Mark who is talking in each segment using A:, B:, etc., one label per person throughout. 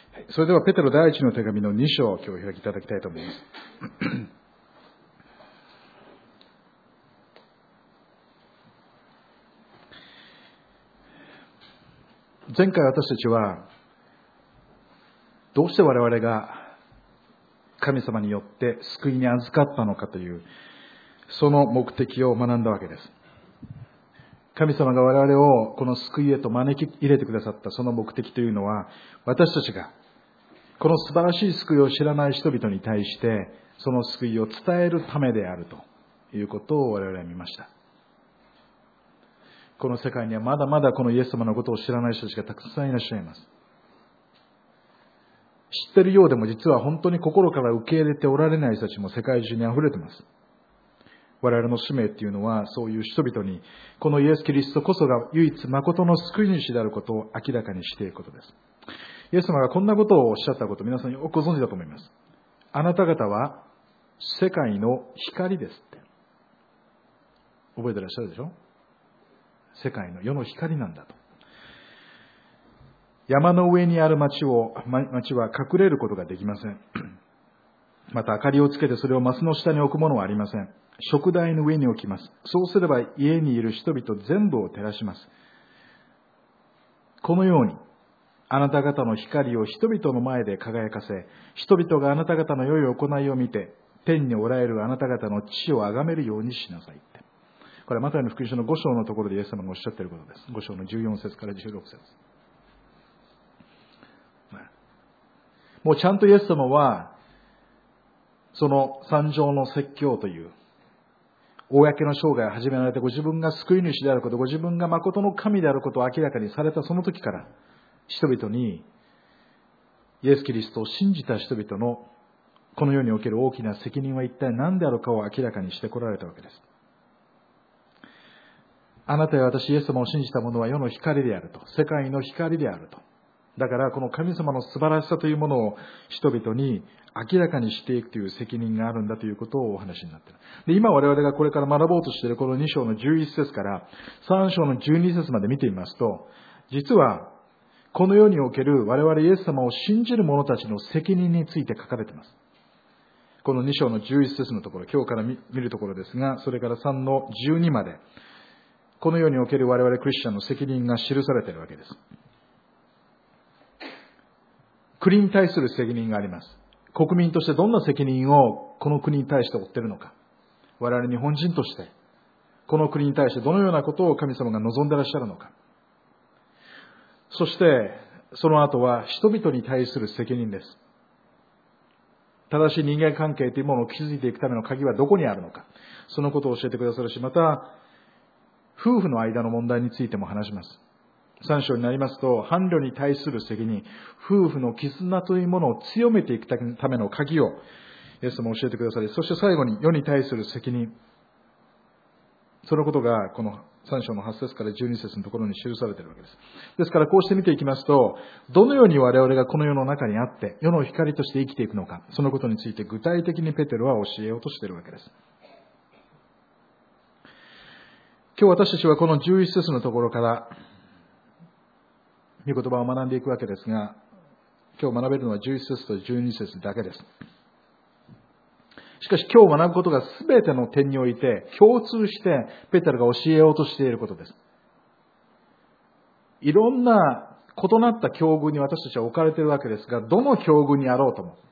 A: それではペテロ第一の手紙の2章を今日開きいただきたいと思います。前回私たちはどうして我々が神様によって救いに預かったのかというその目的を学んだわけです。神様が我々をこの救いへと招き入れてくださったその目的というのは、私たちがこの素晴らしい救いを知らない人々に対してその救いを伝えるためであるということを我々は見ました。この世界にはまだまだこのイエス様のことを知らない人たちがたくさんいらっしゃいます。知っているようでも実は本当に心から受け入れておられない人たちも世界中に溢れています。我々の使命っていうのは、そういう人々にこのイエス・キリストこそが唯一誠の救い主であることを明らかにしていくことです。イエス様がこんなことをおっしゃったことを皆さんよくご存知だと思います。あなた方は世界の光ですって。覚えてらっしゃるでしょ？世界の世の光なんだと。山の上にある町は隠れることができません。また明かりをつけてそれをマスの下に置くものはありません。燭台の上に置きます。そうすれば家にいる人々全部を照らします。このようにあなた方の光を人々の前で輝かせ、人々があなた方の良い行いを見て天におられるあなた方の父を崇めるようにしなさいって。これはマタイの福音書の5章のところでイエス様がおっしゃっていることです。5章の14節から16節。もうちゃんとイエス様はその三条の説教という公の生涯を始められて、ご自分が救い主であること、ご自分が誠の神であることを明らかにされたその時から、人々にイエス・キリストを信じた人々のこの世における大きな責任は一体何であるかを明らかにしてこられたわけです。あなたや私イエス様を信じた者は世の光であると、世界の光であると。だからこの神様の素晴らしさというものを人々に明らかにしていくという責任があるんだということをお話になっている。で、今我々がこれから学ぼうとしているこの2章の11節から3章の12節まで見てみますと、実はこの世における我々イエス様を信じる者たちの責任について書かれています。この2章の11節のところ、今日から見るところですが、それから3の12まで、この世における我々クリスチャンの責任が記されているわけです。国に対する責任があります。国民としてどんな責任をこの国に対して負っているのか。我々日本人としてこの国に対してどのようなことを神様が望んでいらっしゃるのか。そしてその後は人々に対する責任です。正しい人間関係というものを築いていくための鍵はどこにあるのか。そのことを教えてくださるし、また夫婦の間の問題についても話します。3章になりますと、伴侶に対する責任、夫婦の絆というものを強めていくための鍵をイエス様教えてくださり、そして最後に世に対する責任、そのことがこの3章の8節から12節のところに記されているわけです。ですからこうして見ていきますと、どのように我々がこの世の中にあって世の光として生きていくのか、そのことについて具体的にペテロは教えようとしているわけです。今日私たちはこの11節のところから御言葉を学んでいくわけですが、今日学べるのは11節と12節だけです。しかし今日学ぶことが全ての点において共通してペテロが教えようとしていることです。いろんな異なった境遇に私たちは置かれているわけですが、どの境遇にあろうとも、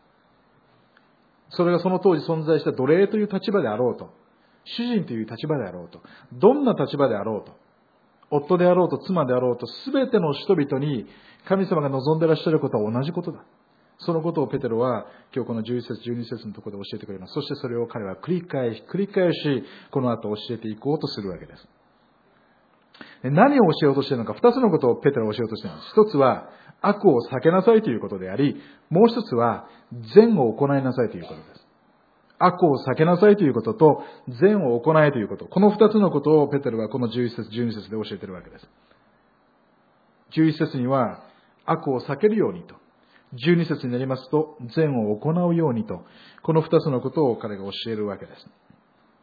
A: それがその当時存在した奴隷という立場であろうと、主人という立場であろうと、どんな立場であろうと、夫であろうと妻であろうと、すべての人々に神様が望んでいらっしゃることは同じことだ。そのことをペテロは今日この11節12節のところで教えてくれます。そしてそれを彼は繰り返しこの後教えていこうとするわけです。何を教えようとしているのか、二つのことをペテロは教えようとしています。一つは悪を避けなさいということであり、もう一つは善を行いなさいということです。悪を避けなさいということと善を行いということ、この二つのことをペテロはこの11節12節で教えているわけです。11節には悪を避けるようにと、12節になりますと善を行うようにと、この二つのことを彼が教えるわけです。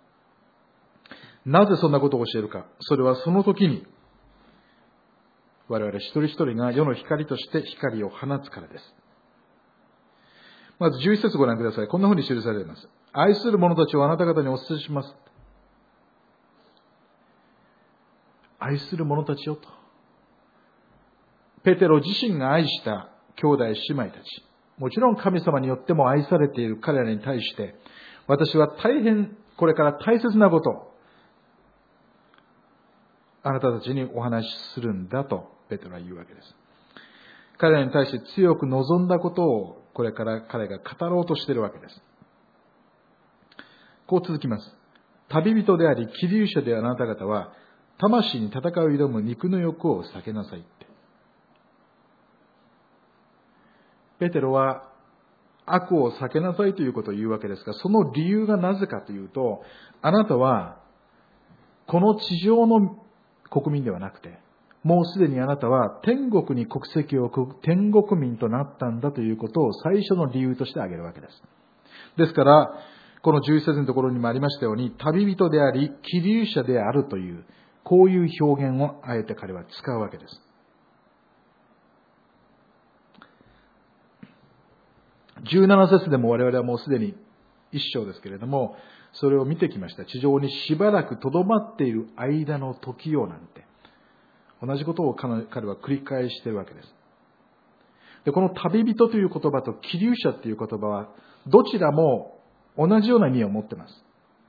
A: なぜそんなことを教えるか。それはその時に我々一人一人が世の光として光を放つからです。まず11節ご覧ください。こんなふうに記されています。愛する者たちをあなた方にお伝えします。愛する者たちよと。ペテロ自身が愛した兄弟姉妹たち、もちろん神様によっても愛されている彼らに対して、私は大変これから大切なことをあなたたちにお話しするんだとペテロは言うわけです。彼らに対して強く望んだことをこれから彼が語ろうとしているわけです。こう続きます。旅人であり希留者であるあなた方は魂に戦いを挑む肉の欲を避けなさいって。ペテロは悪を避けなさいということを言うわけですが、その理由がなぜかというと、あなたはこの地上の国民ではなくて、もうすでにあなたは天国に国籍を置く天国民となったんだということを最初の理由として挙げるわけです。ですから、この11節のところにもありましたように、旅人であり、希留者であるという、こういう表現をあえて彼は使うわけです。17節でも我々はもうすでに一章ですけれども、それを見てきました。地上にしばらくとどまっている間の時をなんて、同じことを彼は繰り返しているわけです。で、この旅人という言葉と希留者という言葉は、どちらも同じような意味を持っています。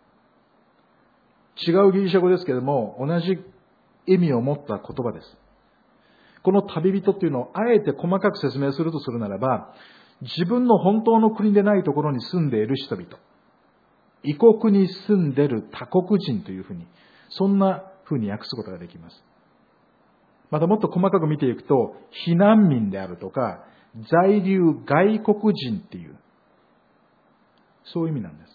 A: 違うギリシャ語ですけれども、同じ意味を持った言葉です。この旅人というのをあえて細かく説明するとするならば、自分の本当の国でないところに住んでいる人々、異国に住んでいる他国人というふうに、そんなふうに訳すことができます。またもっと細かく見ていくと、避難民であるとか、在留外国人っていう、そういう意味なんです。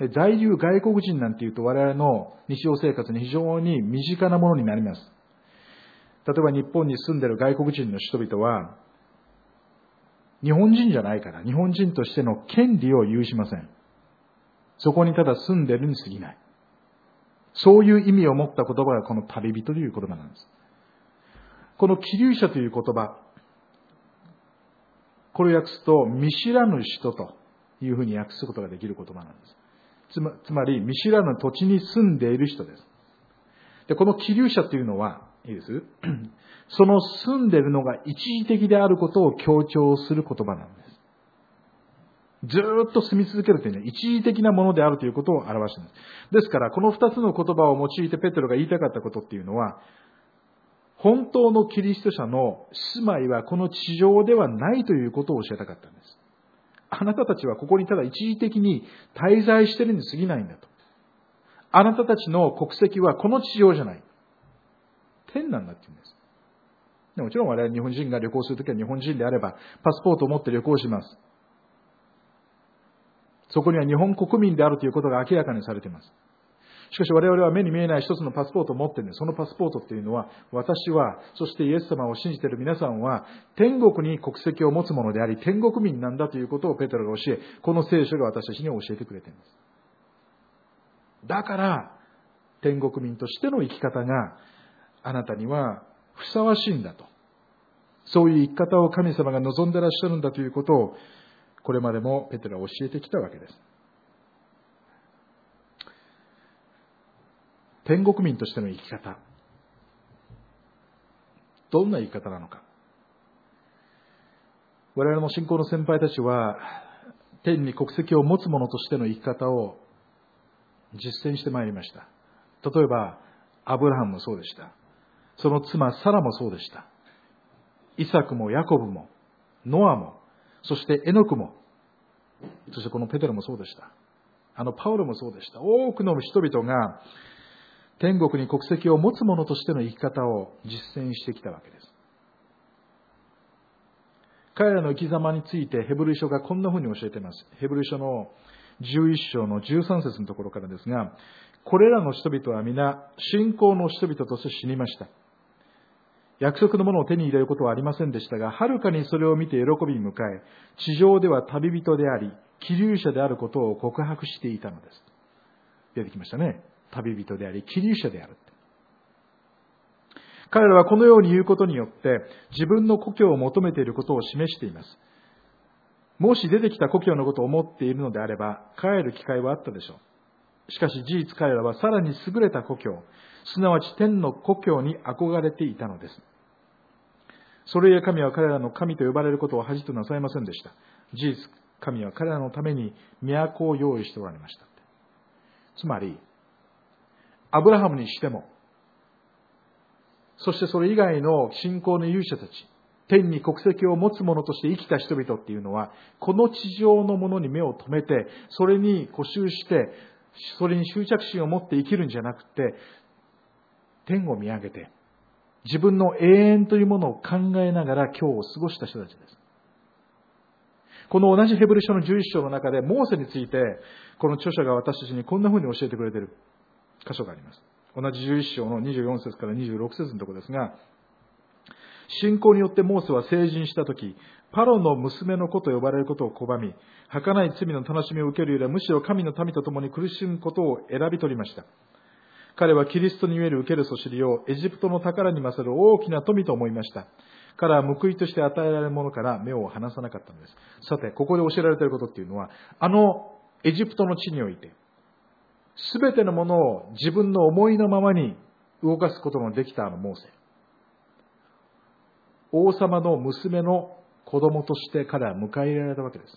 A: 在留外国人なんていうと我々の日常生活に非常に身近なものになります。例えば日本に住んでいる外国人の人々は、日本人じゃないから日本人としての権利を有しません。そこにただ住んでいるに過ぎない。そういう意味を持った言葉がこの旅人という言葉なんです。この希留者という言葉、これを訳すと見知らぬ人というふうに訳すことができる言葉なんです。つまり見知らぬ土地に住んでいる人です。で、この希留者というのは、いいですその住んでいるのが一時的であることを強調する言葉なんです。ずーっと住み続けるというのは一時的なものであるということを表しています。ですから、この二つの言葉を用いてペテロが言いたかったことっていうのは、本当のキリスト者の住まいはこの地上ではないということを教えたかったんです。あなたたちはここにただ一時的に滞在しているに過ぎないんだと。あなたたちの国籍はこの地上じゃない。天なんだって言うんです。もちろん我々日本人が旅行するときは日本人であればパスポートを持って旅行します。そこには日本国民であるということが明らかにされています。しかし我々は目に見えない一つのパスポートを持っているんです。そのパスポートっていうのは、私は、そしてイエス様を信じている皆さんは、天国に国籍を持つものであり、天国民なんだということをペテロが教え、この聖書が私たちに教えてくれています。だから、天国民としての生き方があなたにはふさわしいんだと。そういう生き方を神様が望んでいらっしゃるんだということを、これまでもペテロは教えてきたわけです。天国民としての生き方。どんな生き方なのか。我々の信仰の先輩たちは、天に国籍を持つ者としての生き方を実践してまいりました。例えば、アブラハムもそうでした。その妻サラもそうでした。イサクもヤコブも、ノアも、そしてエノクも、そしてこのペテロもそうでした。パウロもそうでした。多くの人々が天国に国籍を持つ者としての生き方を実践してきたわけです。彼らの生き様についてヘブル書がこんな風に教えています。ヘブル書の11章の13節のところからですが、これらの人々は皆信仰の人々として死にました。約束のものを手に入れることはありませんでしたが、はるかにそれを見て喜び迎え、地上では旅人であり、希留者であることを告白していたのです。出てきましたね。旅人であり、希留者である。 彼らはこのように言うことによって自分の故郷を求めていることを示しています。もし出てきた故郷のことを思っているのであれば帰る機会はあったでしょう。しかし事実彼らはさらに優れた故郷、すなわち天の故郷に憧れていたのです。それゆえ神は彼らの神と呼ばれることを恥となさいませんでした。事実神は彼らのために都を用意しておられました。つまりアブラハムにしても、そしてそれ以外の信仰の勇者たち、天に国籍を持つ者として生きた人々っていうのは、この地上のものに目を留めて、それに固執して、それに執着心を持って生きるんじゃなくて、天を見上げて、自分の永遠というものを考えながら今日を過ごした人たちです。この同じヘブル書の11章の中で、モーセについて、この著者が私たちにこんな風に教えてくれている箇所があります。同じ11章の24節から26節のところですが、信仰によってモーセは成人したとき、パロの娘の子と呼ばれることを拒み、儚い罪の楽しみを受けるよりはむしろ神の民と共に苦しむことを選び取りました。彼はキリストにゆえる受けるそしりをエジプトの宝に勝る大きな富と思いました。彼は報いとして与えられるものから目を離さなかったのです。さて、ここで教えられていることっていうのは、エジプトの地において、すべてのものを自分の思いのままに動かすことのできたモーセ。王様の娘の子供として彼は迎え入れられたわけです。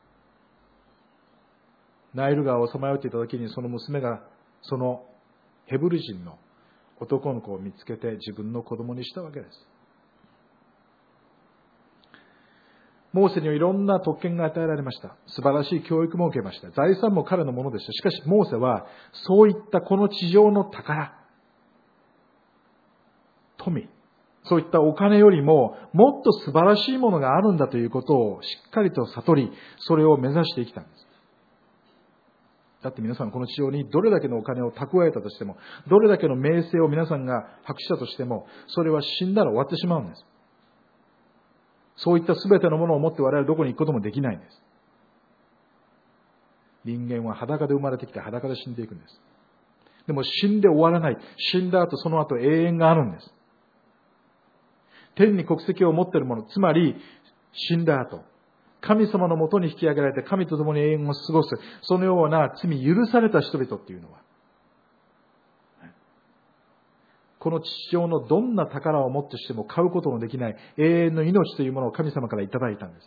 A: ナイル川をさまよっていた時にその娘がそのヘブル人の男の子を見つけて自分の子供にしたわけです。モーセにはいろんな特権が与えられました。素晴らしい教育も受けました。財産も彼のものでした。しかしモーセはそういったこの地上の宝、富、そういったお金よりももっと素晴らしいものがあるんだということをしっかりと悟り、それを目指して生きたんです。だって皆さんこの地上にどれだけのお金を蓄えたとしても、どれだけの名声を皆さんが博したとしても、それは死んだら終わってしまうんです。そういった全てのものを持って我々はどこに行くこともできないんです。人間は裸で生まれてきて裸で死んでいくんです。でも死んで終わらない。死んだ後その後永遠があるんです。天に国籍を持っているもの、つまり死んだ後、神様のもとに引き上げられて神と共に永遠を過ごす、そのような罪許された人々っていうのは、この地上のどんな宝を持ってしても買うことのできない永遠の命というものを神様からいただいたんです。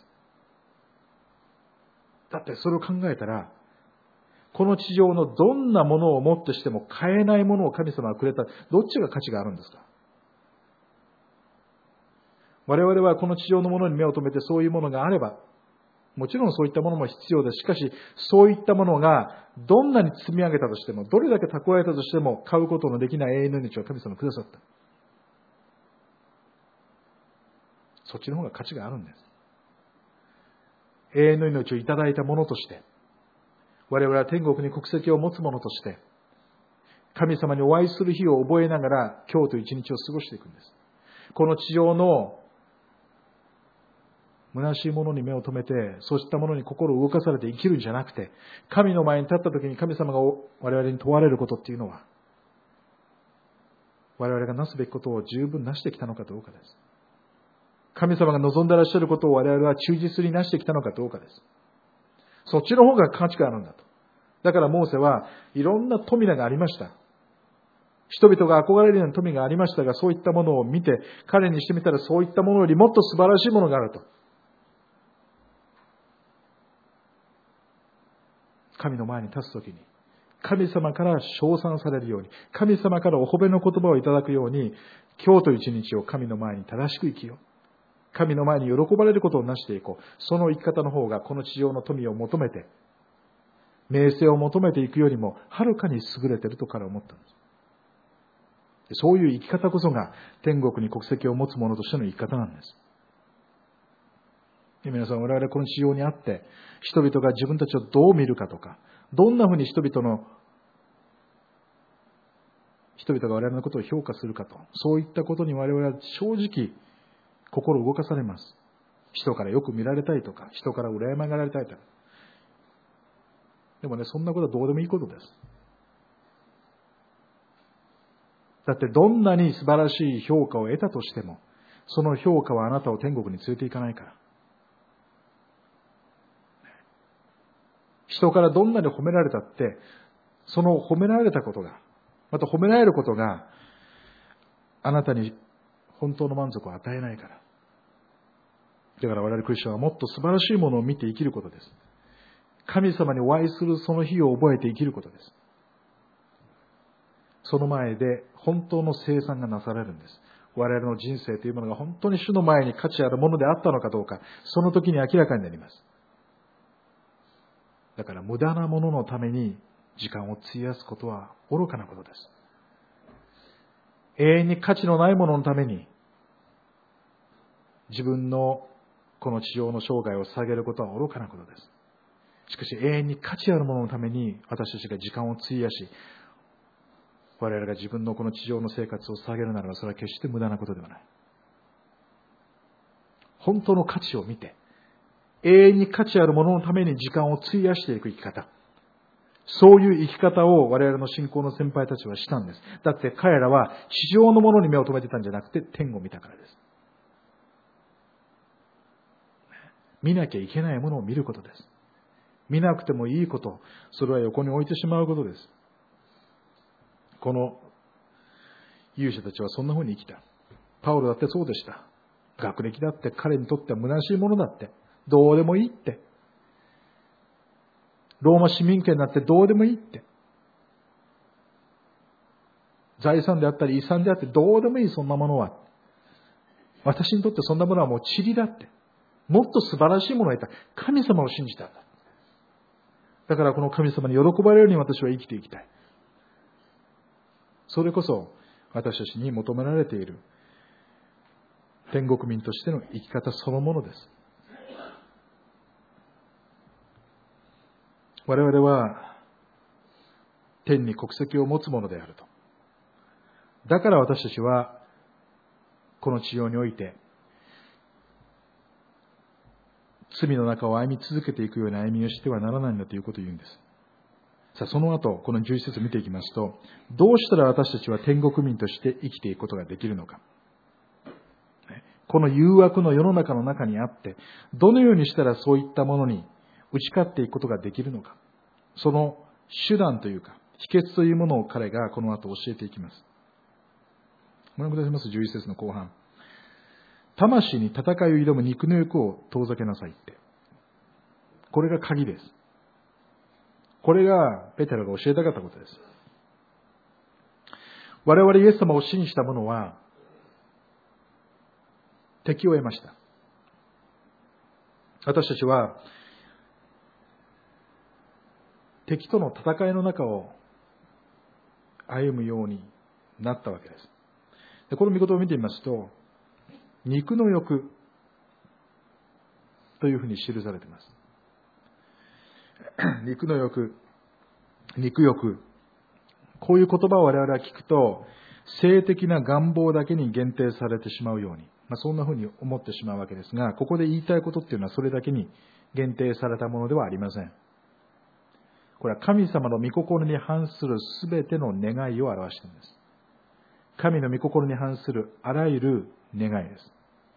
A: だってそれを考えたら、この地上のどんなものを持ってしても買えないものを神様がくれた。どっちが価値があるんですか？我々はこの地上のものに目を留めてそういうものがあれば、もちろんそういったものも必要です。しかし、そういったものがどんなに積み上げたとしても、どれだけ蓄えたとしても買うことのできない永遠の命を神様がくださった。そっちの方が価値があるんです。永遠の命をいただいたものとして、我々は天国に国籍を持つものとして、神様にお会いする日を覚えながら今日と一日を過ごしていくんです。この地上の虚しいものに目を留めて、そうしたものに心を動かされて生きるんじゃなくて、神の前に立った時に神様が我々に問われることっていうのは、我々がなすべきことを十分なしてきたのかどうかです。神様が望んでいらっしゃることを我々は忠実になしてきたのかどうかです。そっちの方が価値があるんだと。だからモーセはいろんな富がありました。人々が憧れるような富がありましたが、そういったものを見て、彼にしてみたらそういったものよりもっと素晴らしいものがあると。神の前に立つときに、神様から称賛されるように、神様からお褒めの言葉をいただくように、今日と一日を神の前に正しく生きよう。神の前に喜ばれることをなしていこう。その生き方の方がこの地上の富を求めて、名声を求めていくよりも、はるかに優れていると彼は思ったんです。そういう生き方こそが天国に国籍を持つ者としての生き方なんです。皆さん、我々この地上にあって、人々が自分たちをどう見るかとか、どんなふうに人々が我々のことを評価するかと、そういったことに我々は正直心を動かされます。人からよく見られたいとか、人から羨まられたいとか。でもね、そんなことはどうでもいいことです。 だってどんなに素晴らしい評価を得たとしても、その評価はあなたを天国に連れて行かないから。人からどんなに褒められたって、その褒められたことが、また褒められることが、あなたに本当の満足を与えないから。だから我々クリスチャンはもっと素晴らしいものを見て生きることです。神様にお会いするその日を覚えて生きることです。その前で本当の清算がなされるんです。我々の人生というものが本当に主の前に価値あるものであったのかどうか、その時に明らかになります。だから無駄なもののために時間を費やすことは愚かなことです。永遠に価値のないもののために自分のこの地上の生涯を捧げることは愚かなことです。しかし永遠に価値あるもののために私たちが時間を費やし、我々が自分のこの地上の生活を捧げるならば、それは決して無駄なことではない。本当の価値を見て、永遠に価値あるもののために時間を費やしていく生き方。そういう生き方を我々の信仰の先輩たちはしたんです。だって彼らは地上のものに目を留めてたんじゃなくて天を見たからです。見なきゃいけないものを見ることです。見なくてもいいこと、それは横に置いてしまうことです。この勇者たちはそんな風に生きた。パウロだってそうでした。学歴だって彼にとっては虚しいものだって、どうでもいいって。ローマ市民権だってどうでもいいって。財産であったり遺産であってどうでもいい、そんなものは。私にとってそんなものはもう塵だって。もっと素晴らしいものを得た。神様を信じたんだ。だからこの神様に喜ばれるように私は生きていきたい。それこそ私たちに求められている天国民としての生き方そのものです。我々は天に国籍を持つものであると。だから私たちはこの地上において罪の中を歩み続けていくような歩みをしてはならないんだということを言うんです。さあ、その後、この11節を見ていきますと、どうしたら私たちは天国民として生きていくことができるのか。この誘惑の世の中の中にあって、どのようにしたらそういったものに打ち勝っていくことができるのか。その手段というか、秘訣というものを彼がこの後教えていきます。ご覧くださいます。11節の後半。魂に戦いを挑む肉の欲を遠ざけなさいって。これが鍵です。これがペテロが教えたかったことです。我々イエス様を信じた者は敵を得ました。私たちは敵との戦いの中を歩むようになったわけです。で、この御言葉を見てみますと、肉の欲というふうに記されています。肉の欲、肉欲、こういう言葉を我々は聞くと、性的な願望だけに限定されてしまうように、そんなふうに思ってしまうわけですが、ここで言いたいことっていうのはそれだけに限定されたものではありません。これは神様の御心に反するすべての願いを表しているんです。神の御心に反するあらゆる願いです。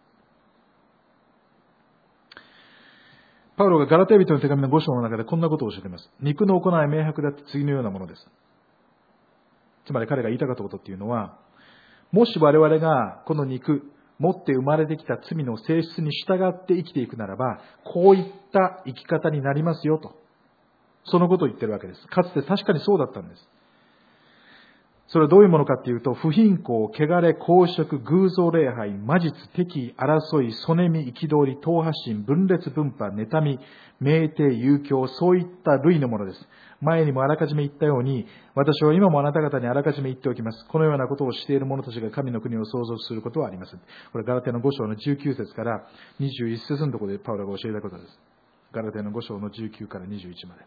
A: パウロがガラテヤ人の手紙の5章の中でこんなことを教えています。肉の行い明白だって次のようなものです。つまり彼が言いたかったことっていうのは、もし我々がこの肉、持って生まれてきた罪の性質に従って生きていくならば、こういった生き方になりますよと。そのことを言ってるわけです。かつて確かにそうだったんです。それはどういうものかっていうと、不貧困、汚れ、公職、偶像礼拝、魔術、敵意、争い、そねみ、憤り、党派心、分裂分派、妬み、酩酊、遊興、そういった類のものです。前にもあらかじめ言ったように、私は今もあなた方にあらかじめ言っておきます。このようなことをしている者たちが神の国を相続することはありません。これガラテヤの5章の19節から21節のところでパウロが教えたことです。ガラテヤの5章の19から21まで。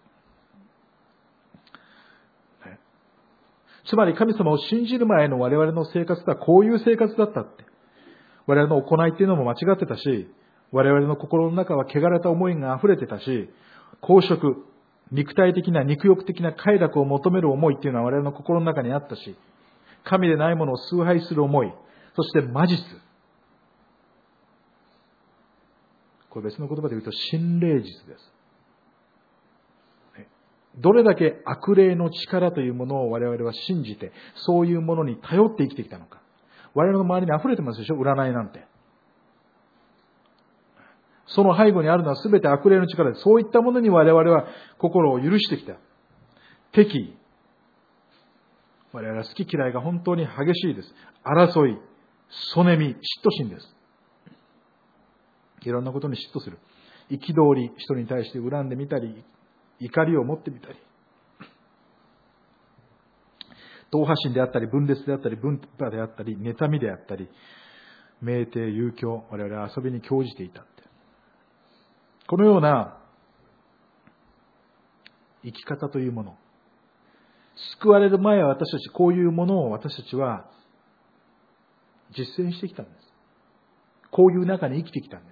A: つまり神様を信じる前の我々の生活とはこういう生活だったって。我々の行いっていうのも間違ってたし、我々の心の中は汚れた思いが溢れてたし、公職、肉体的な肉欲的な快楽を求める思いっていうのは我々の心の中にあったし、 神でないものを崇拝する思い、そして魔術。これ別の言葉で言うと心霊術です。どれだけ悪霊の力というものを我々は信じて、そういうものに頼って生きてきたのか。我々の周りに溢れてますでしょ、占いなんて。その背後にあるのは全て悪霊の力です。そういったものに我々は心を許してきた。敵意。我々は好き嫌いが本当に激しいです。争い、そねみ、嫉妬心です。いろんなことに嫉妬する。憤り、人に対して恨んでみたり、怒りを持ってみたり。党派心であったり、分裂であったり、分派であったり、妬みであったり、酩酊、遊興、我々は遊びに興じていたって。このような生き方というもの、救われる前は私たち、こういうものを私たちは実践してきたんです。こういう中に生きてきたんです。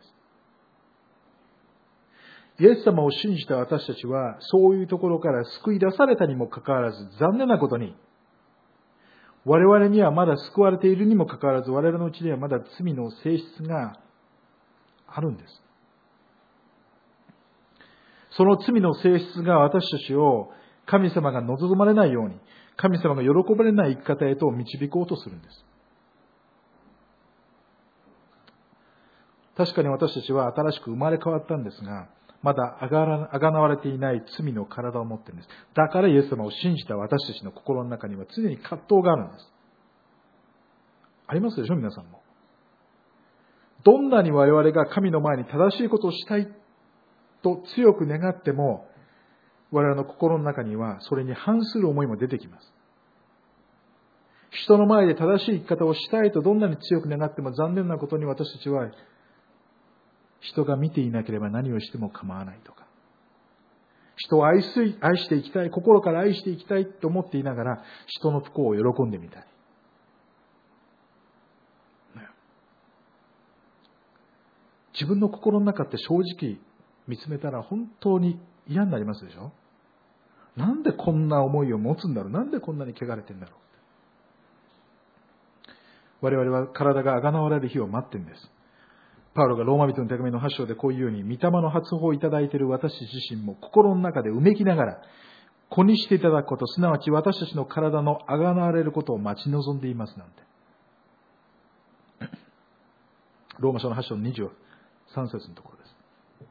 A: イエス様を信じた私たちは、そういうところから救い出されたにもかかわらず、残念なことに、我々にはまだ救われているにもかかわらず、我々のうちにはまだ罪の性質があるんです。その罪の性質が私たちを神様が望まれないように、神様が喜ばれない生き方へと導こうとするんです。確かに私たちは新しく生まれ変わったんですが、まだあがなわれていない罪の体を持っているんです。だからイエス様を信じた私たちの心の中には常に葛藤があるんです。ありますでしょ、皆さんも。どんなに我々が神の前に正しいことをしたいと強く願っても、我々の心の中にはそれに反する思いも出てきます。人の前で正しい生き方をしたいとどんなに強く願っても、残念なことに私たちは人が見ていなければ何をしても構わないとか、人を愛していきたい、心から愛していきたいと思っていながら、人の不幸を喜んでみたり。自分の心の中って正直見つめたら本当に嫌になりますでしょ。なんでこんな思いを持つんだろう、なんでこんなに汚れてんだろう。我々は体が贖われる日を待ってるんです。パウロがローマ人の手紙の8章でこういうように、御霊の発砲をいただいている私自身も心の中でうめきながら、子にしていただくこと、すなわち私たちの体の贖われることを待ち望んでいますなんて。ローマ書の8章の23節のところです。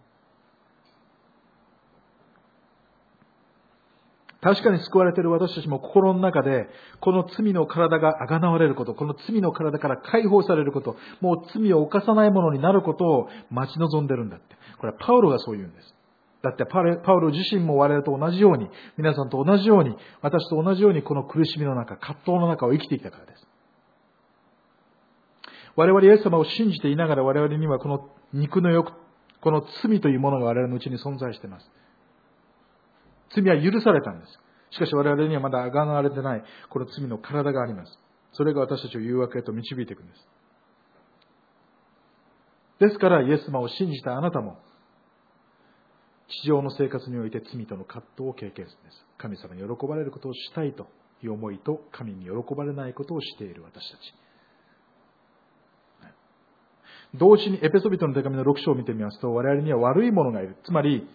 A: 確かに救われている私たちも心の中で、この罪の体が贖われること、この罪の体から解放されること、もう罪を犯さないものになることを待ち望んでるんだって。これはパウロがそう言うんです。だってパウロ自身も我々と同じように、皆さんと同じように、私と同じようにこの苦しみの中、葛藤の中を生きてきたからです。我々イエス様を信じていながら我々にはこの肉の欲、この罪というものが我々のうちに存在しています。罪は許されたんです。しかし我々にはまだ贖われてないこの罪の体があります。それが私たちを誘惑へと導いていくんです。ですからイエス様を信じたあなたも地上の生活において罪との葛藤を経験するんです。神様に喜ばれることをしたいという思いと、神に喜ばれないことをしている私たち。同時にエペソビトの手紙の6章を見てみますと、我々には悪い者がいる。つまり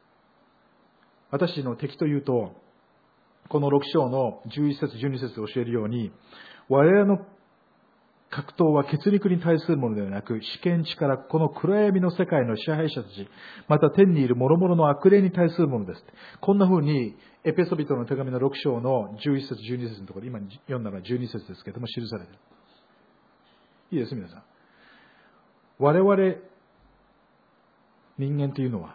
A: 私の敵というと、この6章の11節12節で教えるように、我々の格闘は血肉に対するものではなく、主権力、この暗闇の世界の支配者たち、また天にいる諸々の悪霊に対するものです。こんな風に、エペソビトの手紙の6章の11節12節のところ、今読んだのは12節ですけれども、記されている。いいです、皆さん。我々、人間というのは、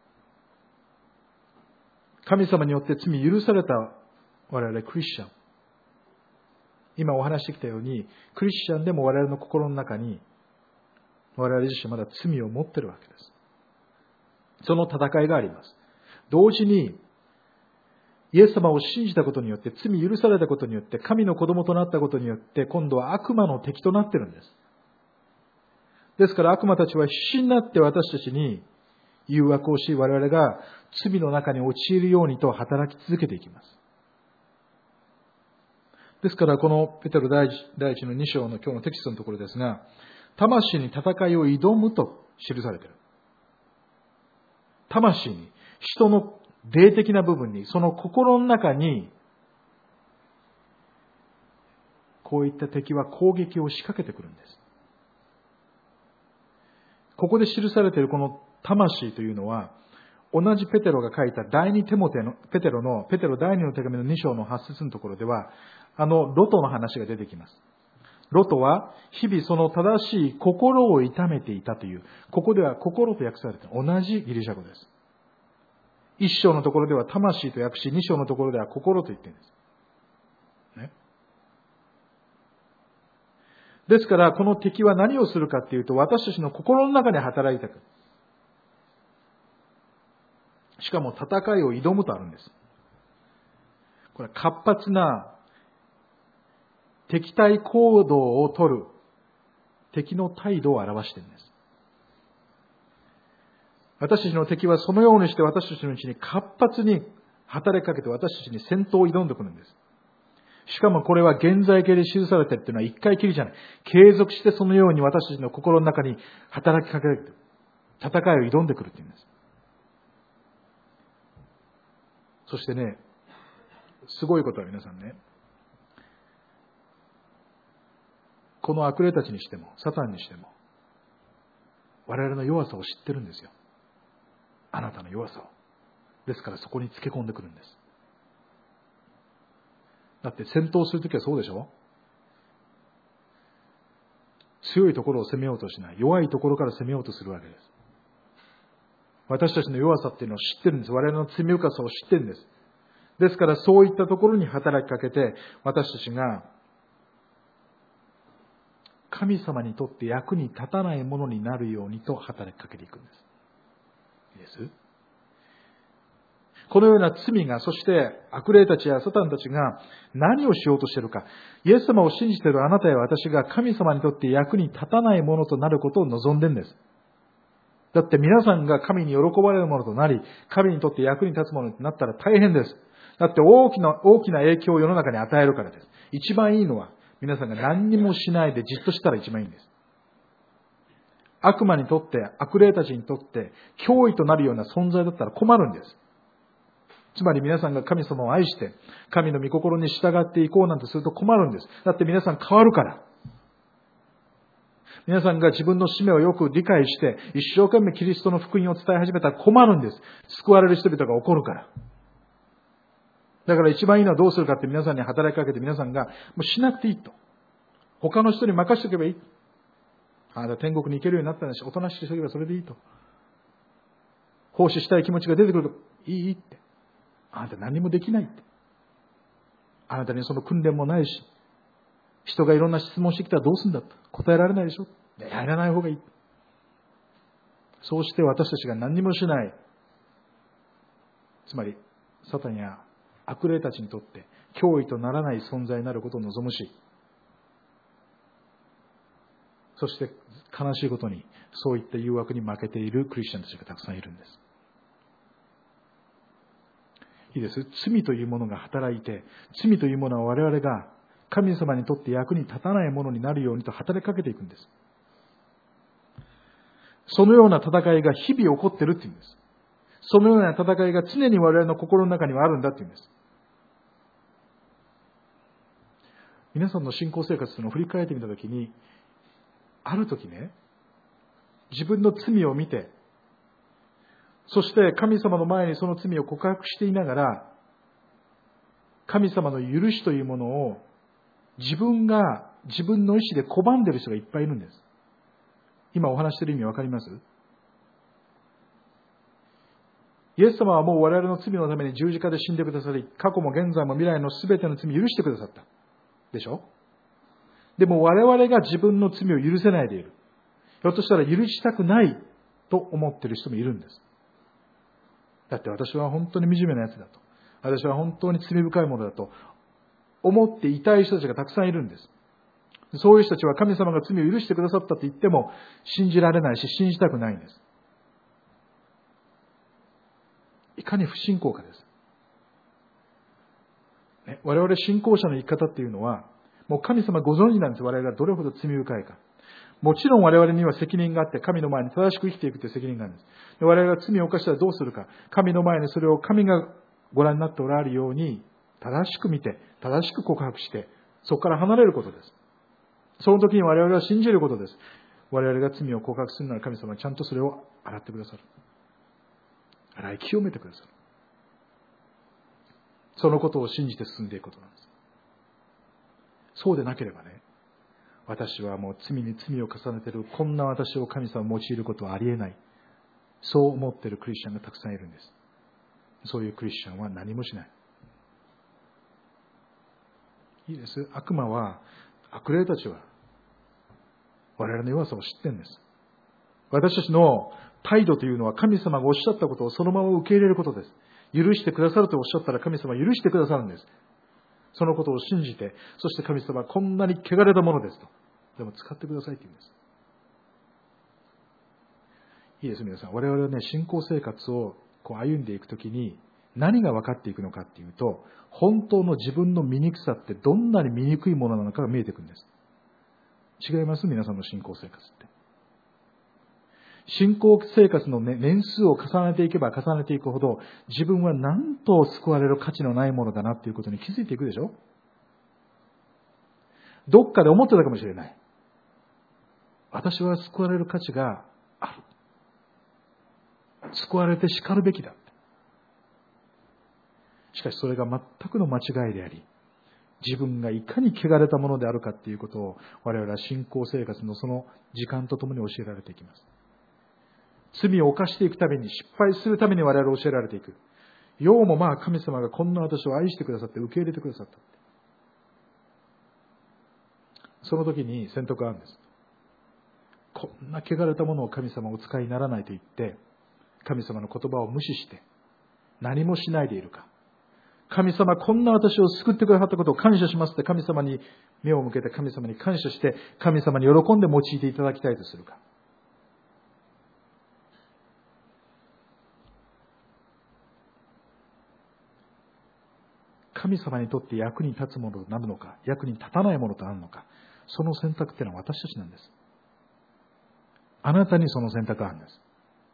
A: 神様によって罪許された我々クリスチャン。今お話してきたように、クリスチャンでも我々の心の中に、我々自身まだ罪を持っているわけです。その戦いがあります。同時に、イエス様を信じたことによって、罪許されたことによって、神の子供となったことによって、今度は悪魔の敵となっているんです。ですから悪魔たちは必死になって私たちに誘惑をし、我々が罪の中に陥るようにと働き続けていきます。 ですから、このペテロ第一の2章の今日のテキストのところですが、魂に戦いを挑むと記されている。魂に、人の霊的な部分に、その心の中に、こういった敵は攻撃を仕掛けてくるんです。ここで記されているこの魂というのは、同じペテロが書いたペテロ第2の手紙の2章の8節のところでは、ロトの話が出てきます。ロトは日々その正しい心を痛めていたという、ここでは心と訳されている同じギリシャ語です。1章のところでは魂と訳し、2章のところでは心と言っているんです。ね。ですから、この敵は何をするかっていうと、私たちの心の中に働いてくる。しかも戦いを挑むとあるんです。これは活発な敵対行動をとる敵の態度を表しているんです。私たちの敵はそのようにして私たちのうちに活発に働きかけて私たちに戦闘を挑んでくるんです。しかもこれは現在形で記されているというのは一回きりじゃない。継続してそのように私たちの心の中に働きかける。戦いを挑んでくるというんです。そしてね、すごいことは皆さんね、この悪霊たちにしても、サタンにしても、我々の弱さを知ってるんですよ。あなたの弱さを。ですからそこにつけ込んでくるんです。だって戦闘するときはそうでしょ？強いところを攻めようとしない。弱いところから攻めようとするわけです。私たちの弱さっていうのを知ってるんです。我々の罪深さを知ってるんです。ですからそういったところに働きかけて、私たちが神様にとって役に立たないものになるようにと働きかけていくんです。いいです？このような罪が、そして悪霊たちやサタンたちが何をしようとしているか。イエス様を信じているあなたや私が神様にとって役に立たないものとなることを望んでいるんです。だって皆さんが神に喜ばれるものとなり、神にとって役に立つものになったら大変です。だって大きな影響を世の中に与えるからです。一番いいのは皆さんが何にもしないでじっとしたら一番いいんです。悪魔にとって、悪霊たちにとって脅威となるような存在だったら困るんです。つまり皆さんが神様を愛して、神の御心に従っていこうなんてすると困るんです。だって皆さん変わるから。皆さんが自分の使命をよく理解して、一生懸命キリストの福音を伝え始めたら困るんです。救われる人々が怒るから。だから一番いいのはどうするかって皆さんに働きかけて皆さんが、もうしなくていいと。他の人に任せておけばいい。あなた天国に行けるようになったんだし、おとなしくしておけばそれでいいと。奉仕したい気持ちが出てくると、いいって。あなた何もできないって。あなたにその訓練もないし、人がいろんな質問してきたらどうするんだと。答えられないでしょ。やらない方がいい。そうして私たちが何にもしない。つまり、サタンや悪霊たちにとって脅威とならない存在になることを望むし、そして悲しいことにそういった誘惑に負けているクリスチャンたちがたくさんいるんです。いいです。罪というものが働いて、罪というものは我々が神様にとって役に立たないものになるようにと働きかけていくんです。そのような戦いが日々起こっているっていうんです。そのような戦いが常に我々の心の中にはあるんだっていうんです。皆さんの信仰生活というのを振り返ってみたときに、あるときね、自分の罪を見て、そして神様の前にその罪を告白していながら、神様の許しというものを自分の意思で拒んでいる人がいっぱいいるんです。今お話している意味わかります？イエス様はもう我々の罪のために十字架で死んでくださり、過去も現在も未来のすべての罪を許してくださった。でしょ？でも我々が自分の罪を許せないでいる。ひょっとしたら許したくないと思っている人もいるんです。だって私は本当に惨めなやつだと。私は本当に罪深いものだと思っていたい人たちがたくさんいるんです。そういう人たちは神様が罪を許してくださったと言っても信じられないし信じたくないんです。いかに不信仰かです。 我々信仰者の生き方っていうのは、もう神様ご存知なんです。我々がどれほど罪深いか。もちろん我々には責任があって、神の前に正しく生きていくという責任があるんです。で我々が罪を犯したらどうするか。神の前にそれを神がご覧になっておられるように、正しく見て、正しく告白して、そこから離れることです。その時に我々は信じることです。我々が罪を告白するなら神様はちゃんとそれを洗ってくださる。洗い清めてくださる。そのことを信じて進んでいくことなんです。そうでなければね、私はもう罪に罪を重ねている、こんな私を神様を用いることはありえない。そう思っているクリスチャンがたくさんいるんです。そういうクリスチャンは何もしない。いいです。悪魔は、悪霊たちは、我々の弱さを知っているんです。私たちの態度というのは神様がおっしゃったことをそのまま受け入れることです。許してくださるとおっしゃったら神様は許してくださるんです。そのことを信じて、そして神様はこんなに汚れたものですと。でも使ってくださいって言うんです。いいです皆さん。我々はね、信仰生活を歩んでいくときに何が分かっていくのかっていうと、本当の自分の醜さってどんなに醜いものなのかが見えてくるんです。違います皆さんの信仰生活って。信仰生活の、年数を重ねていけば重ねていくほど、自分はなんと救われる価値のないものだなっていうことに気づいていくでしょ。どっかで思ってたかもしれない。私は救われる価値がある。救われて叱るべきだ。しかしそれが全くの間違いであり、自分がいかに汚れたものであるかっていうことを我々は信仰生活のその時間とともに教えられていきます。罪を犯していくたびに、失敗するために我々は教えられていく。ようも神様がこんな私を愛してくださって受け入れてくださった。その時に選択があるんです。こんな汚れたものを神様お使いにならないと言って、神様の言葉を無視して何もしないでいるか。神様こんな私を救ってくださったことを感謝しますって神様に目を向けて神様に感謝して神様に喜んで用いていただきたいとするか。神様にとって役に立つものとなるのか、役に立たないものとなるのか、その選択っていうのは私たちなんです。あなたにその選択があるんです。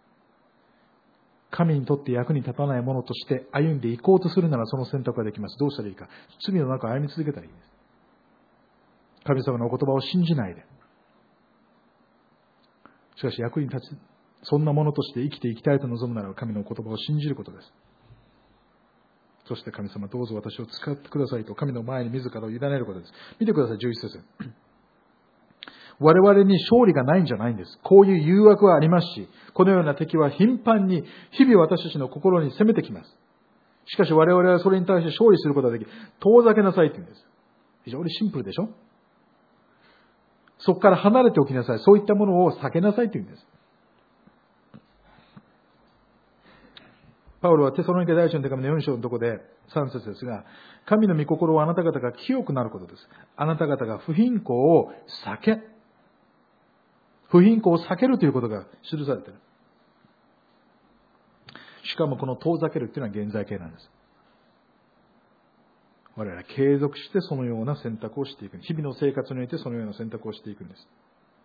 A: 神にとって役に立たないものとして歩んでいこうとするならその選択ができます。どうしたらいいか。罪の中を歩み続けたらいいです。神様のお言葉を信じないで。しかし役に立つ、そんなものとして生きていきたいと望むなら神のお言葉を信じることです。そして神様どうぞ私を使ってくださいと神の前に自らを委ねることです。見てください、11節。我々に勝利がないんじゃないんです。こういう誘惑はありますし、このような敵は頻繁に日々私たちの心に攻めてきます。しかし我々はそれに対して勝利することができ、遠ざけなさいって言うんです。非常にシンプルでしょ。そこから離れておきなさい。そういったものを避けなさいって言うんです。パウロはテサロニケ第一の手紙の4章のところで3節ですが、神の御心はあなた方が清くなることです。あなた方が不貧困を不貧困を避けるということが記されている。しかもこの遠ざけるというのは現在形なんです。我々は継続してそのような選択をしていく。日々の生活においてそのような選択をしていくんです。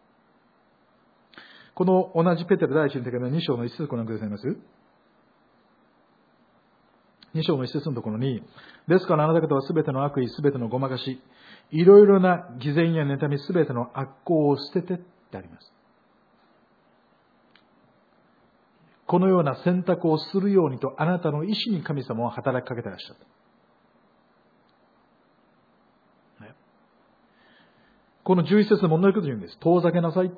A: この同じペテロ第一の手紙の2章の一節ご覧くださいます？2章の一節のところに、ですからあなた方はすべての悪意、すべてのごまかし、いろいろな偽善や妬み、すべての悪行を捨ててってあります。このような選択をするようにとあなたの意志に神様は働きかけていらっしゃった。この11節でも同じこと言うんです。遠ざけなさいって。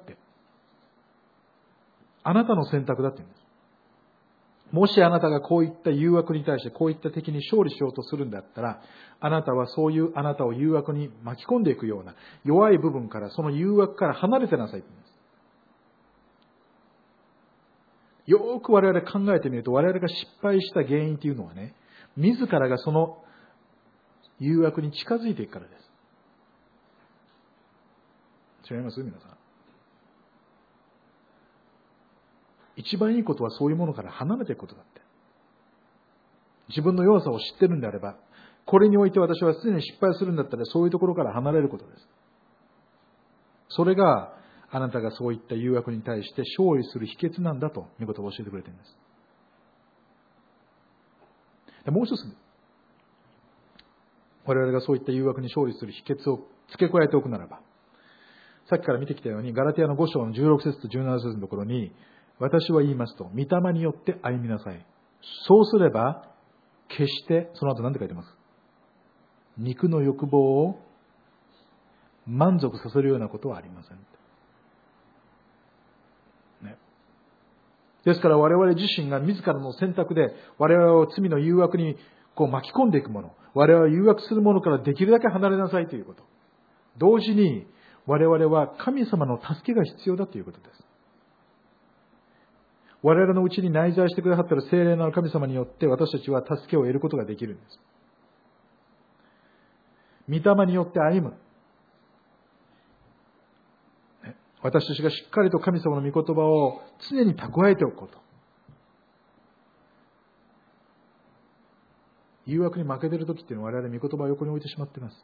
A: あなたの選択だって言うんです。もしあなたがこういった誘惑に対してこういった敵に勝利しようとするんだったら、あなたはそういうあなたを誘惑に巻き込んでいくような弱い部分から、その誘惑から離れてなさいって言うんです。よく我々考えてみると、我々が失敗した原因というのはね、自らがその誘惑に近づいていくからです。違います皆さん。一番いいことはそういうものから離れていくことだって。自分の弱さを知ってるんであれば、 これにおいて私はすでに失敗するんだったら、そういうところから離れることです。それがあなたがそういった誘惑に対して勝利する秘訣なんだということを教えてくれています。でもう一つ、我々がそういった誘惑に勝利する秘訣を付け加えておくならば、さっきから見てきたようにガラティアの5章の16節と17節のところに、私は言いますと、御霊によって歩みなさい。そうすれば決してその後何て書いてます？肉の欲望を満足させるようなことはありません。ね、ですから我々自身が自らの選択で我々を罪の誘惑に巻き込んでいくもの、我々を誘惑するものからできるだけ離れなさいということ。同時に我々は神様の助けが必要だということです。我々のうちに内在してくださっている聖霊なる神様によって私たちは助けを得ることができるんです。御霊によって歩む。私たちがしっかりと神様の御言葉を常に蓄えておくこと。誘惑に負けている時っていうのは我々御言葉を横に置いてしまっています。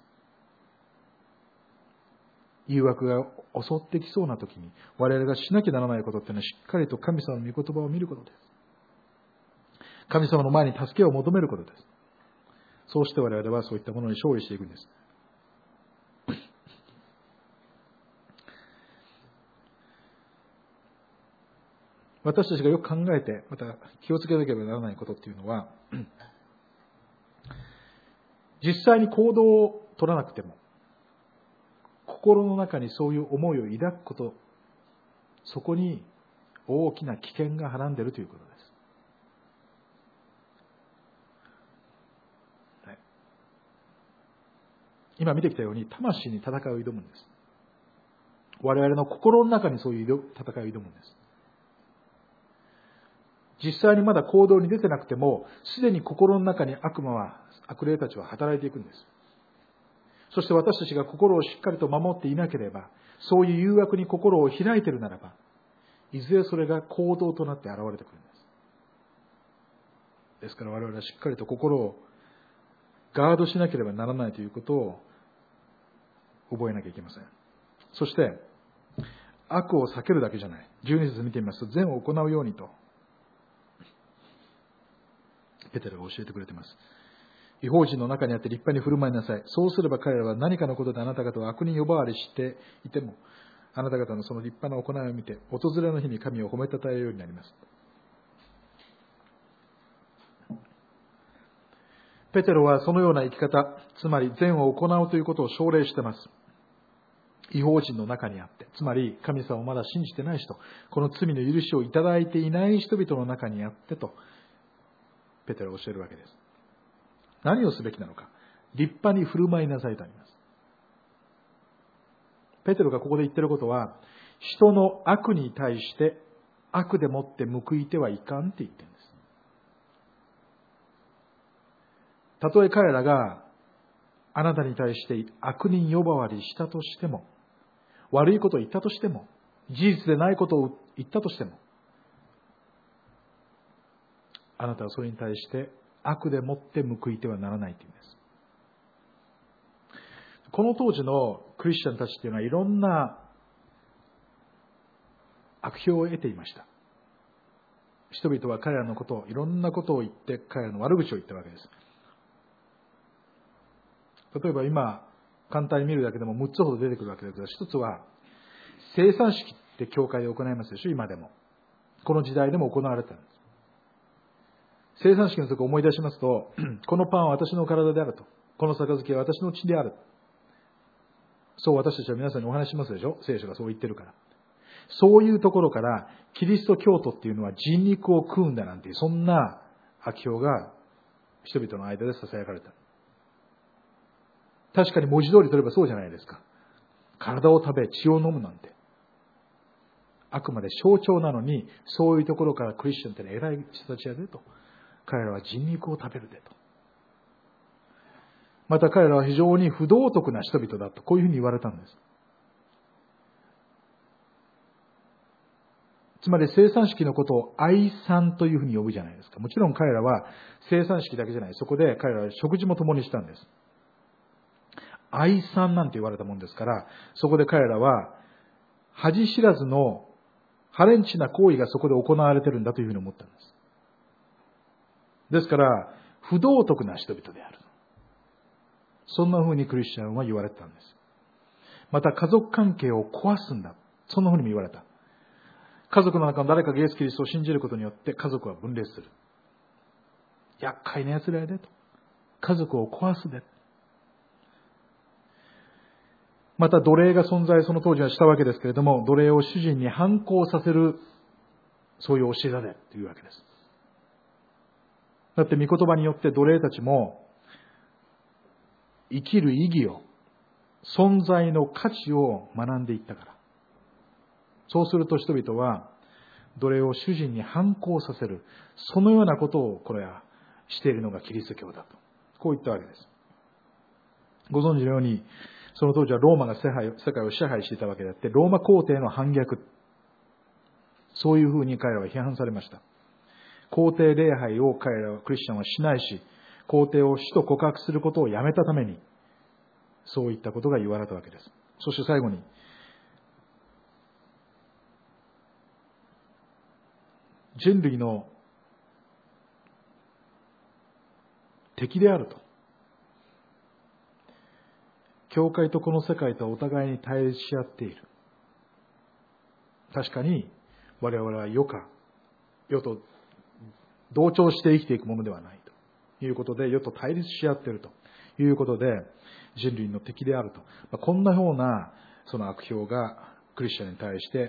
A: 誘惑が襲ってきそうな時に我々がしなきゃならないことっていうのはしっかりと神様の御言葉を見ることです。神様の前に助けを求めることです。そうして我々はそういったものに勝利していくんです。私たちがよく考えて、また気をつけなければならないことっていうのは、実際に行動を取らなくても、心の中にそういう思いを抱くこと、そこに大きな危険がはらんでいるということです。はい、今見てきたように、魂に戦いを挑むんです。我々の心の中にそういう戦いを挑むんです。実際にまだ行動に出てなくても、すでに心の中に悪霊たちは働いていくんです。そして私たちが心をしっかりと守っていなければ、そういう誘惑に心を開いているならば、いずれそれが行動となって現れてくるんです。ですから我々はしっかりと心をガードしなければならないということを覚えなきゃいけません。そして、悪を避けるだけじゃない。12節見てみますと、善を行うようにと、ペテロが教えてくれています。異邦人の中にあって立派に振る舞いなさい。そうすれば彼らは何かのことであなた方を悪人呼ばわりしていても、あなた方のその立派な行いを見て、訪れの日に神を褒めたたえるようになります。ペテロはそのような生き方、つまり善を行うということを奨励しています。異邦人の中にあって、つまり神様をまだ信じてない人、この罪の許しをいただいていない人々の中にあってと、ペテロは教えるわけです。何をすべきなのか。立派に振る舞いなさいとあります。ペテロがここで言っていることは、人の悪に対して悪でもって報いてはいかんって言ってるんです。たとえ彼らがあなたに対して悪人呼ばわりしたとしても、悪いことを言ったとしても、事実でないことを言ったとしても、あなたはそれに対して悪でもって報いてはならないというんです。この当時のクリスチャンたちというのはいろんな悪評を得ていました。人々は彼らのことを、いろんなことを言って彼らの悪口を言ったわけです。例えば今簡単に見るだけでも6つほど出てくるわけですが、一つは生産式って教会で行いますでしょ。今でもこの時代でも行われたんです。生産式の時を思い出しますと、このパンは私の体であると、この杯は私の血である、そう私たちは皆さんにお話しますでしょ。聖書がそう言ってるから。そういうところからキリスト教徒っていうのは人肉を食うんだなんていう、そんな悪評が人々の間で囁かれた。確かに文字通り取ればそうじゃないですか。体を食べ血を飲むなんてあくまで象徴なのに、そういうところからクリスチャンって偉い人たちやでと、彼らは人肉を食べるでと、また彼らは非常に不道徳な人々だと、こういうふうに言われたんです。 つまり生産式のことを愛産というふうに呼ぶじゃないですか。もちろん彼らは生産式だけじゃない。そこで彼らは食事も共にしたんです。愛産なんて言われたもんですから、そこで彼らは恥知らずの破廉恥な行為がそこで行われているんだというふうに思ったんです。ですから、不道徳な人々である。そんなふうにクリスチャンは言われてたんです。また家族関係を壊すんだ。そんなふうにも言われた。家族の中の誰かがイエス・キリストを信じることによって家族は分裂する。厄介な奴らやでと。家族を壊すで。また奴隷が存在、その当時はしたわけですけれども、奴隷を主人に反抗させる、そういう教えだでというわけです。だって御言葉によって奴隷たちも生きる意義を、存在の価値を学んでいったから。そうすると人々は奴隷を主人に反抗させる、そのようなことをこれはしているのがキリスト教だと。こう言ったわけです。ご存知のように、その当時はローマが世界を支配していたわけであって、ローマ皇帝の反逆。そういうふうに彼らは批判されました。皇帝礼拝を彼らはクリスチャンはしないし、皇帝を主と告白することをやめたために、そういったことが言われたわけです。そして最後に、人類の敵であると。教会とこの世界とはお互いに対立し合っている。確かに我々は世と同調して生きていくものではないということで、世と対立し合っているということで、人類の敵であると。こんなようなその悪評がクリスチャンに対して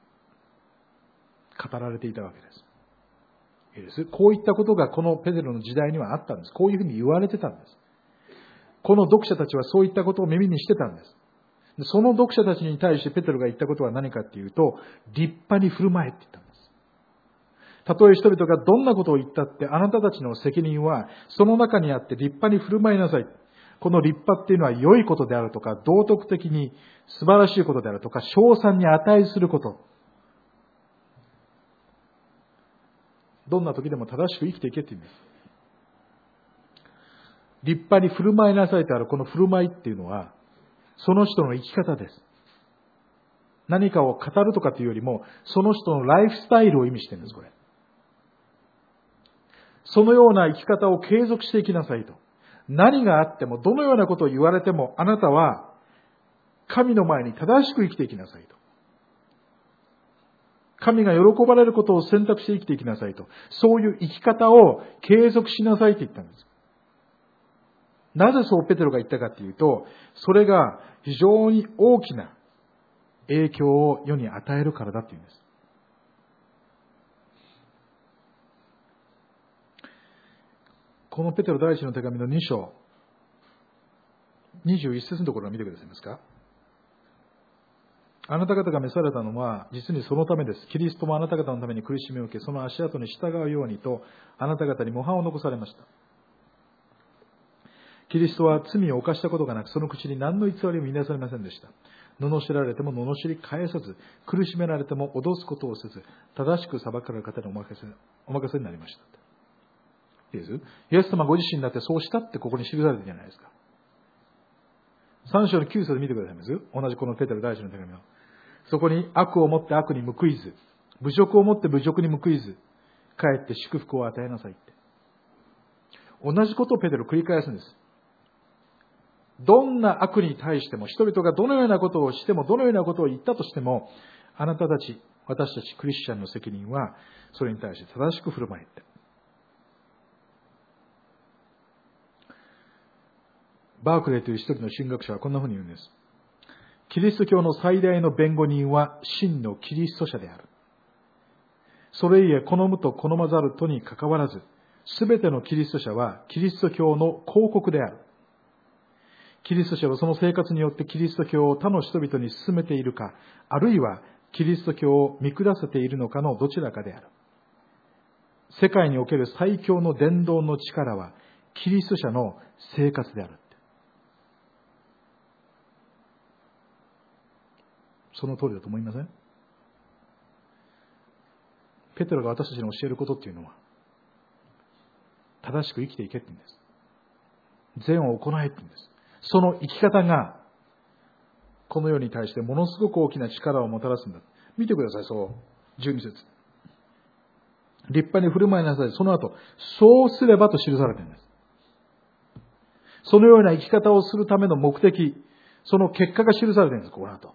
A: 語られていたわけです。こういったことがこのペテロの時代にはあったんです。こういうふうに言われてたんです。この読者たちはそういったことを耳にしてたんです。その読者たちに対してペテロが言ったことは何かっていうと、立派に振る舞えって言ったんです。たとえ人々がどんなことを言ったって、あなたたちの責任はその中にあって立派に振る舞いなさい。この立派っていうのは良いことであるとか、道徳的に素晴らしいことであるとか、称賛に値すること。どんな時でも正しく生きていけって言うんです。立派に振る舞いなさいとあるこの振る舞いっていうのは、その人の生き方です。何かを語るとかっていうよりも、その人のライフスタイルを意味してるんです、これ。そのような生き方を継続していきなさいと。何があっても、どのようなことを言われても、あなたは神の前に正しく生きていきなさいと。神が喜ばれることを選択して生きていきなさいと。そういう生き方を継続しなさいと言ったんです。なぜそうペテロが言ったかというと、それが非常に大きな影響を世に与えるからだというんです。このペテロ第一の手紙の2章、21節のところを見てくださいますか。あなた方が召されたのは実にそのためです。キリストもあなた方のために苦しみを受け、その足跡に従うようにとあなた方に模範を残されました。キリストは罪を犯したことがなく、その口に何の偽りも見なされませんでした。罵られても罵り返さず、苦しめられても脅すことをせず、正しく裁かれる方にお任せになりました。いいです？イエス様ご自身だってそうしたってここに記されてるじゃないですか。3章の9節見てくださいます？同じこのペテロ第一の手紙を。そこに悪をもって悪に報いず、侮辱をもって侮辱に報いず、かえって祝福を与えなさいって。同じことをペテロ繰り返すんです。どんな悪に対しても、人々がどのようなことをしても、どのようなことを言ったとしても、あなたたち、私たちクリスチャンの責任は、それに対して正しく振る舞えって。バークレーという一人の神学者はこんなふうに言うんです。キリスト教の最大の弁護人は真のキリスト者である。それゆえ好むと好まざるとにかかわらず、すべてのキリスト者はキリスト教の広告である。キリスト者はその生活によってキリスト教を他の人々に進めているか、あるいはキリスト教を見下せているのかのどちらかである。世界における最強の伝道の力はキリスト者の生活である。その通りだと思いません？ ペテロが私たちに教えることっていうのは、正しく生きていけって言うんです。善を行えって言うんです。その生き方が、この世に対してものすごく大きな力をもたらすんだ。見てください、そう。12節。立派に振る舞いなさい。その後、そうすればと記されているんです。そのような生き方をするための目的、その結果が記されているんです、この後。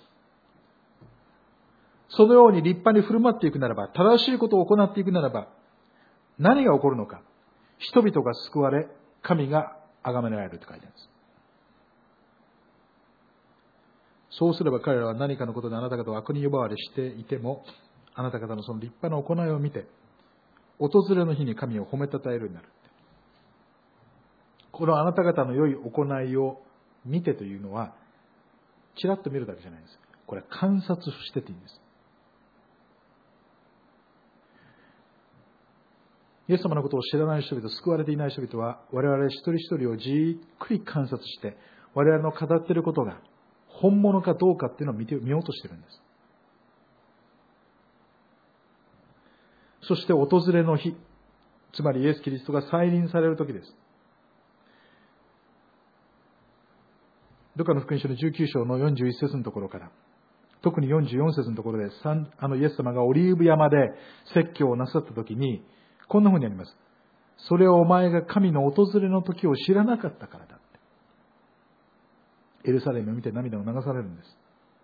A: そのように立派に振る舞っていくならば、正しいことを行っていくならば、何が起こるのか。人々が救われ、神が崇められると書いてあるんです。そうすれば彼らは何かのことであなた方を悪に呼ばわりしていても、あなた方のその立派な行いを見て、訪れの日に神を褒めたたえるようになる。このあなた方の良い行いを見てというのは、ちらっと見るだけじゃないんです。これは観察してていいんです。イエス様のことを知らない人々、救われていない人々は、我々一人一人をじっくり観察して、我々の語っていることが本物かどうかっていうのを見ようとしているんです。そして訪れの日、つまりイエス・キリストが再臨される時です。ルカの福音書の19章の41節のところから、特に44節のところで、イエス様がオリーブ山で説教をなさった時に、こんなふうにあります。それをお前が神の訪れの時を知らなかったからだって。エルサレムを見て涙を流されるんです。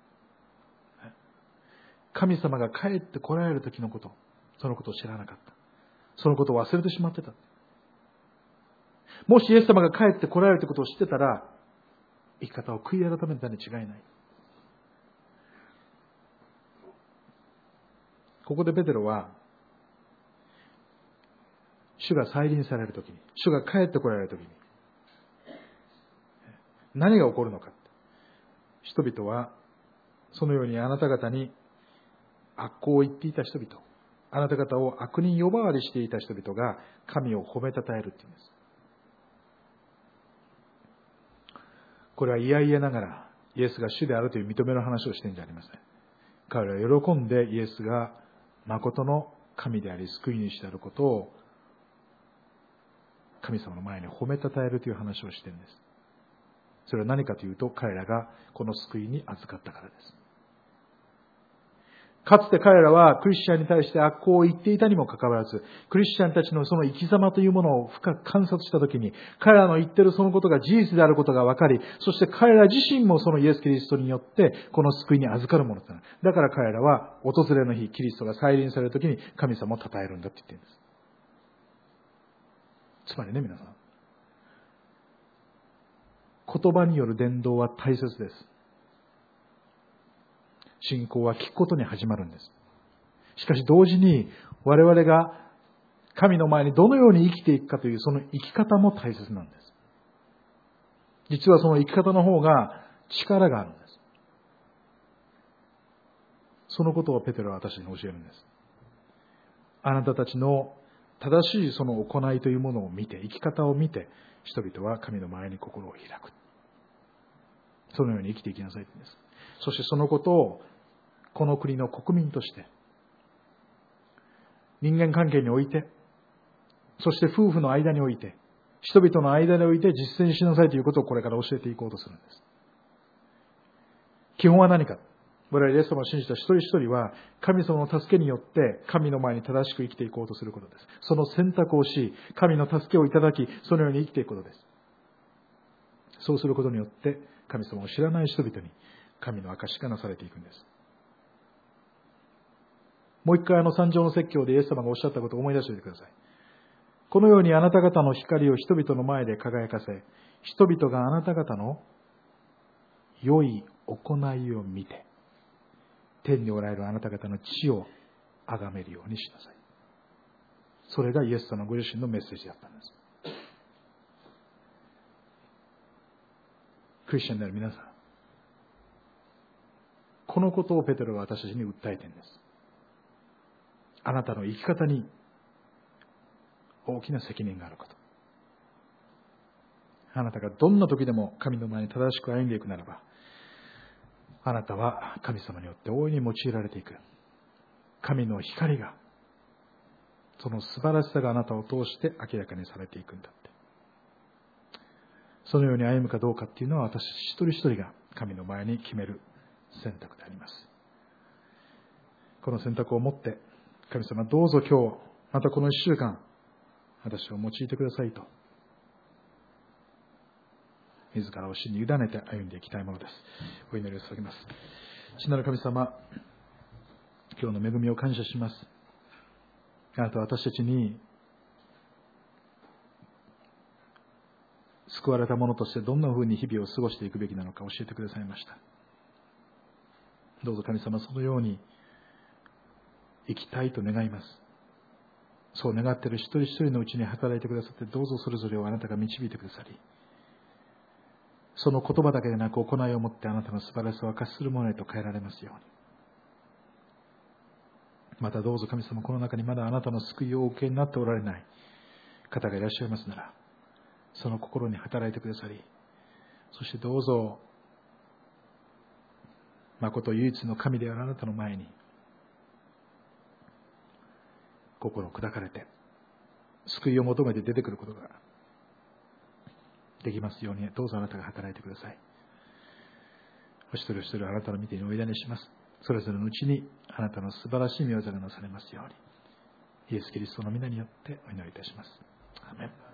A: 神様が帰って来られる時のこと、そのことを知らなかった。そのことを忘れてしまってた。もしイエス様が帰って来られるということを知ってたら、生き方を悔い改めたに違いない。ここでペテロは、主が再臨されるときに、主が帰って来られるときに、何が起こるのか。人々は、そのようにあなた方に悪行を言っていた人々、あなた方を悪人呼ばわりしていた人々が神を褒めたたえるっていうんです。これは嫌々ながらイエスが主であるという認めの話をしているんじゃありません。彼らは喜んでイエスが誠の神であり救い主であることを神様の前に褒めたたえるという話をしているんです。それは何かというと、彼らがこの救いに預かったからです。かつて彼らはクリスチャンに対して悪行を言っていたにもかかわらず、クリスチャンたちのその生き様というものを深く観察したときに、彼らの言っているそのことが事実であることが分かり、そして彼ら自身もそのイエス・キリストによってこの救いに預かるものとなる。だから彼らは訪れの日、キリストが再臨されるときに神様を称えるんだって言っているんです。つまりね、皆さん、言葉による伝道は大切です。信仰は聞くことに始まるんです。しかし同時に我々が神の前にどのように生きていくかというその生き方も大切なんです。実はその生き方の方が力があるんです。そのことをペテロは私に教えるんです。あなたたちの正しいその行いというものを見て、生き方を見て、人々は神の前に心を開く。そのように生きていきなさいと言うんです。そしてそのことをこの国の国民として、人間関係において、そして夫婦の間において、人々の間において実践しなさいということをこれから教えていこうとするんです。基本は何か。我々イエス様を信じた一人一人は、神様の助けによって神の前に正しく生きていこうとすることです。その選択をし、神の助けをいただき、そのように生きていくことです。そうすることによって、神様を知らない人々に神の証しがなされていくんです。もう一回三条の説教でイエス様がおっしゃったことを思い出しておいてください。このようにあなた方の光を人々の前で輝かせ、人々があなた方の良い行いを見て、天におられるあなた方の地を崇めるようにしなさい。それがイエス様ご自身のメッセージだったんです。クリスチャンである皆さん、このことをペテロが私たちに訴えているんです。あなたの生き方に大きな責任があること。あなたがどんな時でも神の前に正しく歩んでいくならば、あなたは神様によって大いに用いられていく。神の光がその素晴らしさがあなたを通して明らかにされていくんだって。そのように歩むかどうかっていうのは、私一人一人が神の前に決める選択であります。この選択を持って、神様どうぞ今日、またこの一週間、私を用いてくださいと、自らを主に委ねて歩んでいきたいものです。お祈りを捧げます。父なる神様、今日の恵みを感謝します。あなたは私たちに救われた者としてどんな風に日々を過ごしていくべきなのか教えてくださいました。どうぞ神様、そのように生きたいと願います。そう願っている一人一人のうちに働いてくださって、どうぞそれぞれをあなたが導いてくださり、その言葉だけでなく行いをもってあなたの素晴らしさを明かしするものへと変えられますように。またどうぞ神様、この中にまだあなたの救いをお受けになっておられない方がいらっしゃいますなら、その心に働いてくださり、そしてどうぞ誠唯一の神であるあなたの前に心を砕かれて救いを求めて出てくることができますように、どうぞあなたが働いてください。お一人お一人あなたの御手にお委ねします。それぞれのうちにあなたの素晴らしい御業がなされますように、イエス・キリストの皆によってお祈りいたします。アーメン。